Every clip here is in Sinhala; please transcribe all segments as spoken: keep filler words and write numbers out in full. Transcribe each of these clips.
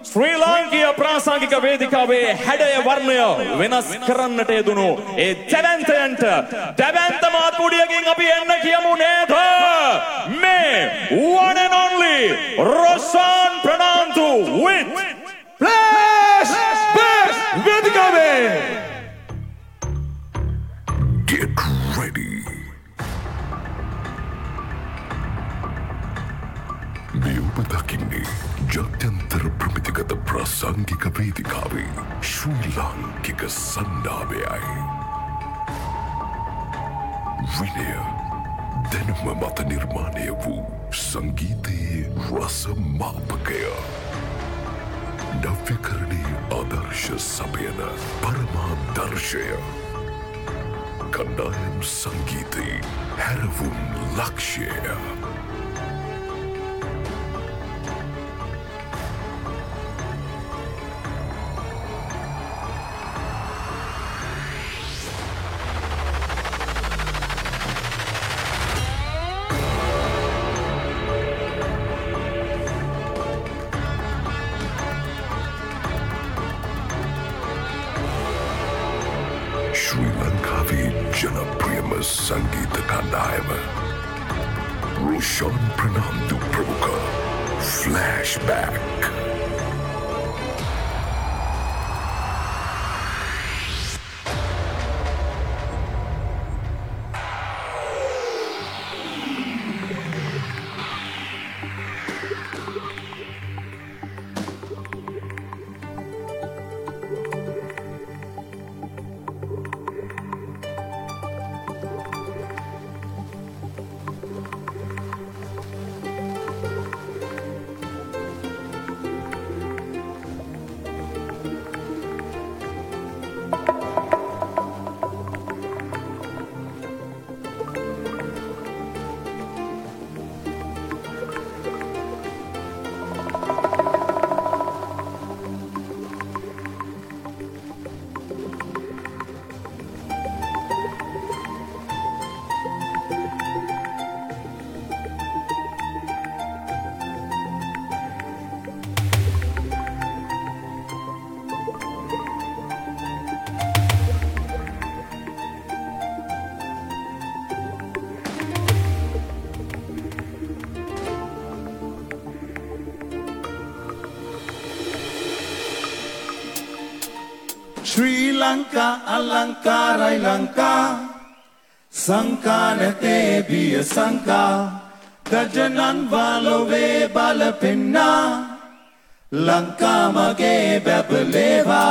ශ්‍රී ලාංකීය ප්‍රාසංගික වේදිකාවේ හැඩය වර්ණය වෙනස් කරන්නට යෙදුණු ඒ දැවැන්තයන්ට දැවැන්ත මාත්පුඩියකින් අපි එන්න කියමු නේද? මේ one and only Roshan Pranantu with Flashback වේදිකාවේ. Get ready. මෙයොබ දකින්නේ ජාත්‍යන්තර ප්‍රමිතිගත ප්‍රාසංගික වේදිකාවේ ශ්‍රී ලාංකික සන්නාවයයි. විනය දැනුම මත නිර්මාණය වූ සංගීතයේ රස මාපකය. නව්‍යකරණයේ ආදර්ශ සපයන පරමාදර්ශය. කණ්ඩායම් සංගීතයේ හැරවුම් ලක්ෂය. ශ්‍රී ලංකාවේ ජනප්‍රියම සංගීත කණ්ඩායම රොෂාන් ප්‍රනාන්දු ප්‍රමුඛ flashback. Sri Lanka alankarai Lanka Sankanate biya sanka Gajanan valove balapinna Lanka mage babaleva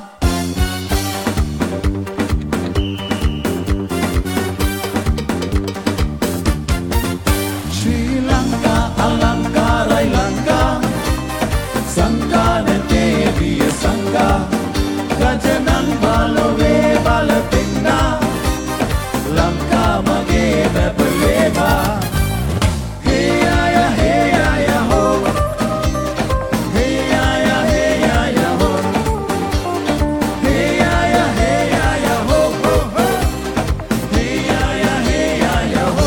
Sri Lanka alankarai Lanka Sankanate biya sanka Gajanan balove balapinna Lanka mage babaleva Hey ya hey ya ho Hey ya hey ya ho Hey ya hey ya ho ho ho Hey ya hey ya ho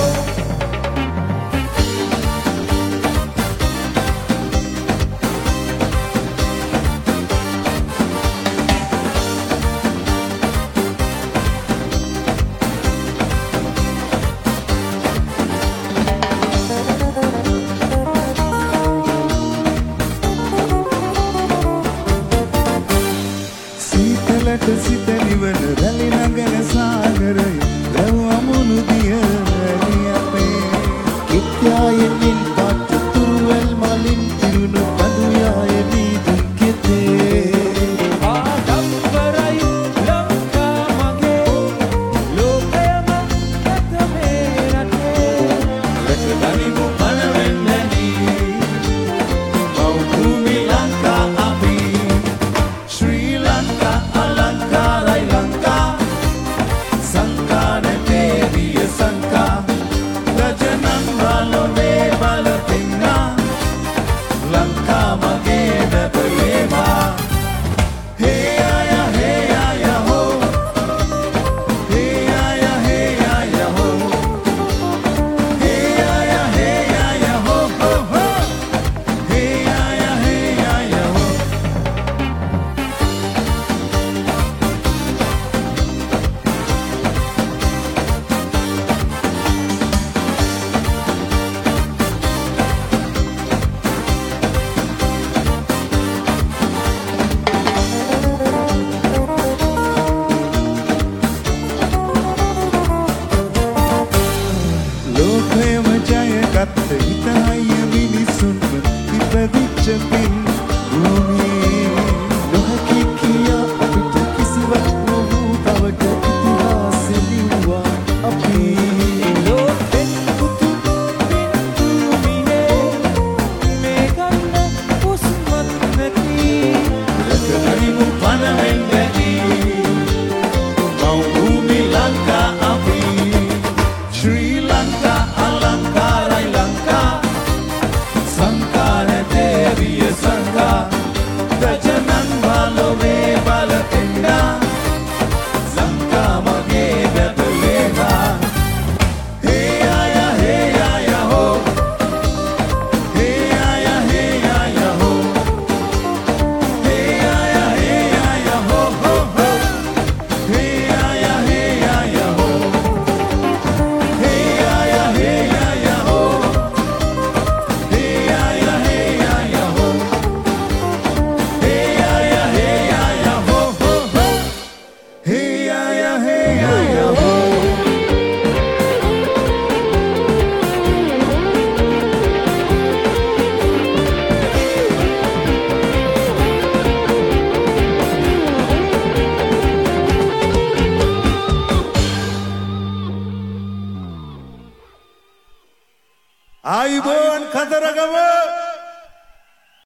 සිත නිවන රැලි නගන සාගරය ලැබ අමුණු දිය රැලි අපේ කිත්යායෙමින් පාට තුරුවැල් මලින් තිරුණු පදුයාය මීදුන් කෙතේ ආඩම්බරයි ලංකා මගේ ලෝකයම ඇත මේ රටේ රටදනිමු පනවෙන්නනි මව්භූමි ලංකා අපි ශ්‍රී ලංකා Lanka, ගජනන් බාලොවේ බලෙන්නා ලංකා මගේ බැබලේනා හේ ආයා හේ ආයා හෝ හේ ආයා හේ ආයා හෝ හේ ආයා හේ ආයා හෝ හෝ හෝ හේ ආයා හේ ආයා හෝ හේ ආයා හේ ආයා හෝ හේ ආයා හේ ආයා හෝ Hey ya ya hey ya ya ho ho ho Hey ya ya hey ya ya ho Aibon Kataragama